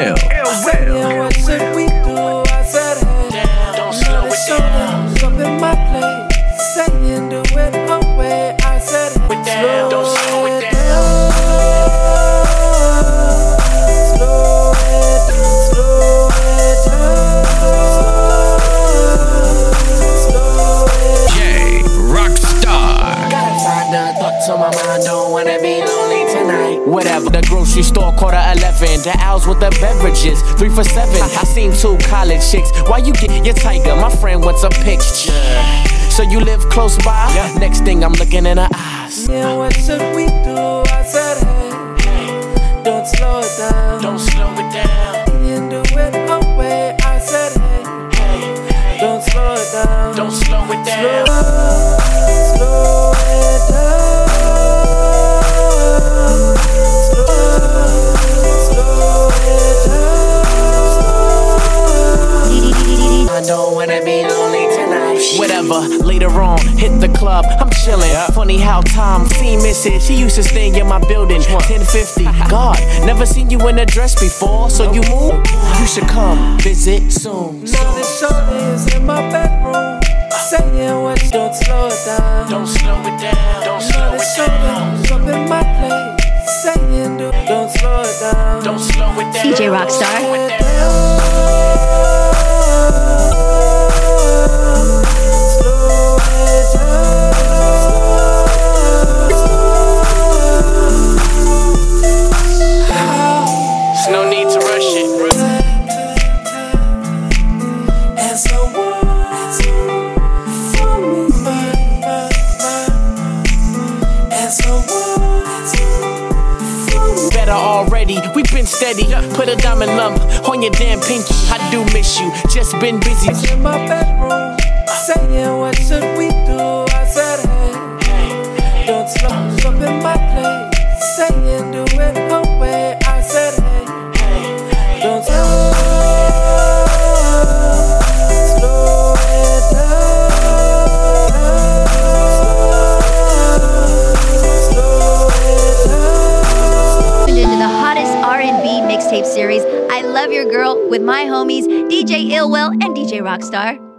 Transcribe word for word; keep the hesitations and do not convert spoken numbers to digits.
Ill. Saying what should we do? I said, hey, don't slow it down. Jump in my place, saying do it away. I said, hey, don't slow it down. Slow it down, slow it down, slow it down. Jay Rockstar. Gotta find the thoughts on my mind, don't wanna be lonely tonight. Whatever, the grocery store, quarter eleven. The owls with the beverages, three for seven. I seen two college chicks. Why you get your tiger? My friend wants a picture. So you live close by? Yeah. Next thing I'm looking in her eyes. Yeah, what should we do? I said, hey, don't slow it down. Don't slow it down. You do it away. I said, hey, don't slow it down. Don't slow it down. Slow, slow it down. I don't wanna be lonely tonight. Whatever, later on, hit the club, I'm chillin'. Yeah. Funny how Tom seen Missy. She used to stay in my building, ten fifty. God, never seen you in a dress before, so you move. You should come visit soon. Now this shorty is in my bedroom, saying what, don't slow it down. Don't slow it down. Don't slow it down. Jump in my place, saying do, don't slow it down. Don't slow it down. D J Rockstar. No need to rush it. And so what for me? And so what for me? Better already, we been steady. Put a diamond lump on your damn pinky. I do miss you, just been busy. In my bedroom, saying what should we do? I said, hey, don't slow, jump in my place, saying do it away. I said, hey. Don't slow, slow it down, slow it down. Tuned into the hottest R and B mixtape series, I Love Your Girl, with my homies D J Illwell and D J Rockstar.